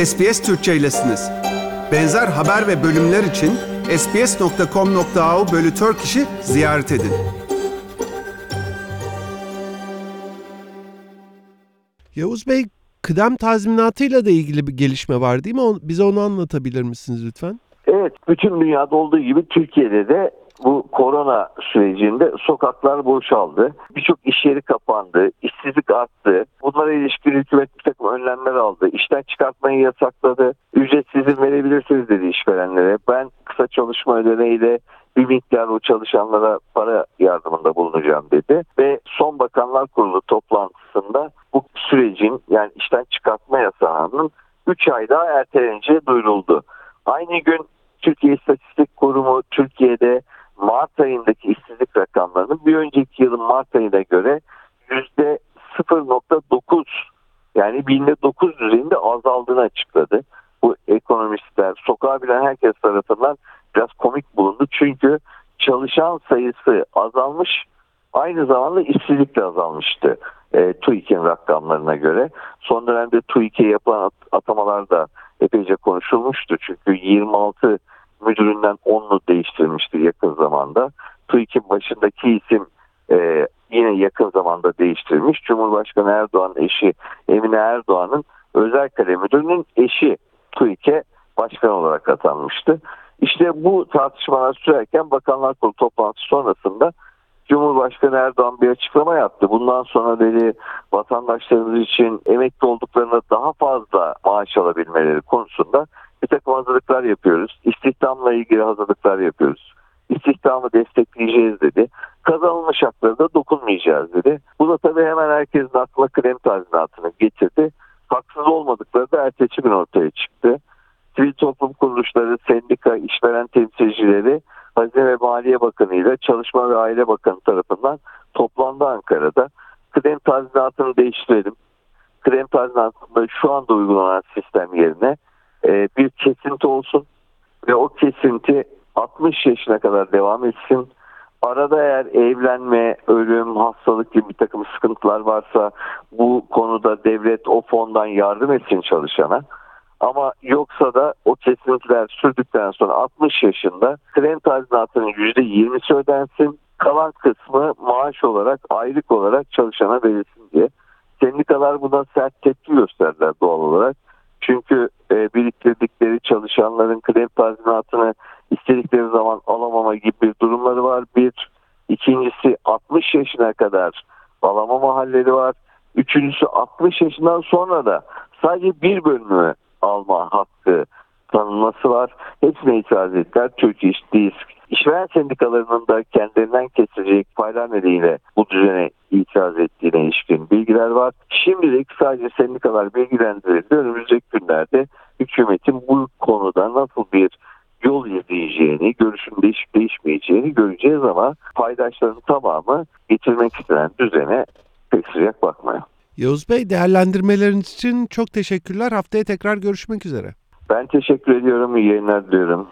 SBS Türkçe'ylesiniz. Benzer haber ve bölümler için sbs.com.au/Turkish'i ziyaret edin. Yavuz Bey, kıdem tazminatıyla da ilgili bir gelişme var değil mi? Bize onu anlatabilir misiniz lütfen? Evet, bütün dünyada olduğu gibi Türkiye'de de bu korona sürecinde sokaklar boşaldı. Birçok iş yeri kapandı, işsizlik arttı. Bunlara ilişkin hükümet bir takım önlemler aldı. İşten çıkartmayı yasakladı. Ücretsiz izin verebilirsiniz dedi işverenlere. Ben kısa çalışma ödeneğiyle bir miktar o çalışanlara para yardımında bulunacağım dedi. Ve son Bakanlar Kurulu toplantısında bu sürecin, yani işten çıkartma yasağının 3 ay daha erteleneceği duyuruldu. Aynı gün Türkiye İstatistik Kurumu Türkiye'de Mart ayındaki işsizlik rakamlarının bir önceki yılın Mart ayına göre %0.9, yani %9 düzeyinde azaldığını açıkladı. Bu ekonomistler, sokağa bilen herkes tarafından biraz komik bulundu. Çünkü çalışan sayısı azalmış, aynı zamanda işsizlik de azalmıştı TÜİK'in rakamlarına göre. Son dönemde TÜİK'e yapılan atamalar da epeyce konuşulmuştu. Çünkü 26 müdüründen 10'unu değiştirmişti yakın zamanda. TÜİK'in başındaki isim yine yakın zamanda değiştirilmiş. Cumhurbaşkanı Erdoğan'ın eşi Emine Erdoğan'ın özel kalem müdürünün eşi TÜİK'e başkan olarak atanmıştı. İşte bu tartışmalar sürerken Bakanlar Kurulu toplantısı sonrasında Cumhurbaşkanı Erdoğan bir açıklama yaptı. Bundan sonra dedi, vatandaşlarımız için emekli olduklarında daha fazla maaş alabilmeleri konusunda bir takım hazırlıklar yapıyoruz. İstihdamla ilgili hazırlıklar yapıyoruz. İstihdamı destekleyeceğiz dedi. Kazanılmış haklara da dokunmayacağız dedi. Bu da tabii hemen herkesin aklına kıdem tazminatını getirdi. Haksız olmadıkları da ertesi gün ortaya çıktı. Sivil toplum kuruluşları, sendika, işveren temsilcileri Hazine ve Maliye Bakanı ile Çalışma ve Aile Bakanı tarafından toplandı Ankara'da. Kıdem tazminatını değiştirelim. Kıdem tazminatında şu anda uygulanan sistem yerine bir kesinti olsun ve o kesinti 60 yaşına kadar devam etsin. Arada eğer evlenme, ölüm, hastalık gibi bir takım sıkıntılar varsa bu konuda devlet o fondan yardım etsin çalışana. Ama yoksa da o kesintiler sürdükten sonra 60 yaşında kıdem tazminatının %20'si ödensin. Kalan kısmı maaş olarak, aylık olarak çalışana verilsin diye. Sendikalar buna sert tepki gösterdiler doğal olarak. Çünkü biriktirdikleri çalışanların kıdem tazminatını istedikleri zaman alamama gibi bir durumları var. İkincisi 60 yaşına kadar alamama halleri var. Üçüncüsü 60 yaşından sonra da sadece bir bölümü alma hakkı tanınması var. Hepsine itiraz ettiler. Türkiye İş, İşveren sendikalarının da kendilerinden kesilecek paylar nedeniyle bu düzene itiraz ettiğine ilişkin bilgiler var. Şimdilik sadece sendikalar bilgilendirildi. Önümüzdeki günlerde hükümetin bu konuda nasıl bir yol izleyeceğini, görüşün değişip değişmeyeceğini göreceğiz ama paydaşların tamamı getirmek istenen düzene pek sıcak bakmıyor. Yavuz Bey, değerlendirmeleriniz için çok teşekkürler. Haftaya tekrar görüşmek üzere. Ben teşekkür ediyorum. İyi yayınlar diliyorum.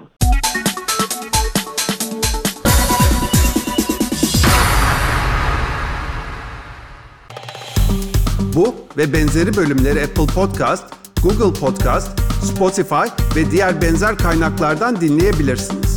Bu ve benzeri bölümleri Apple Podcast, Google Podcast, Spotify ve diğer benzer kaynaklardan dinleyebilirsiniz.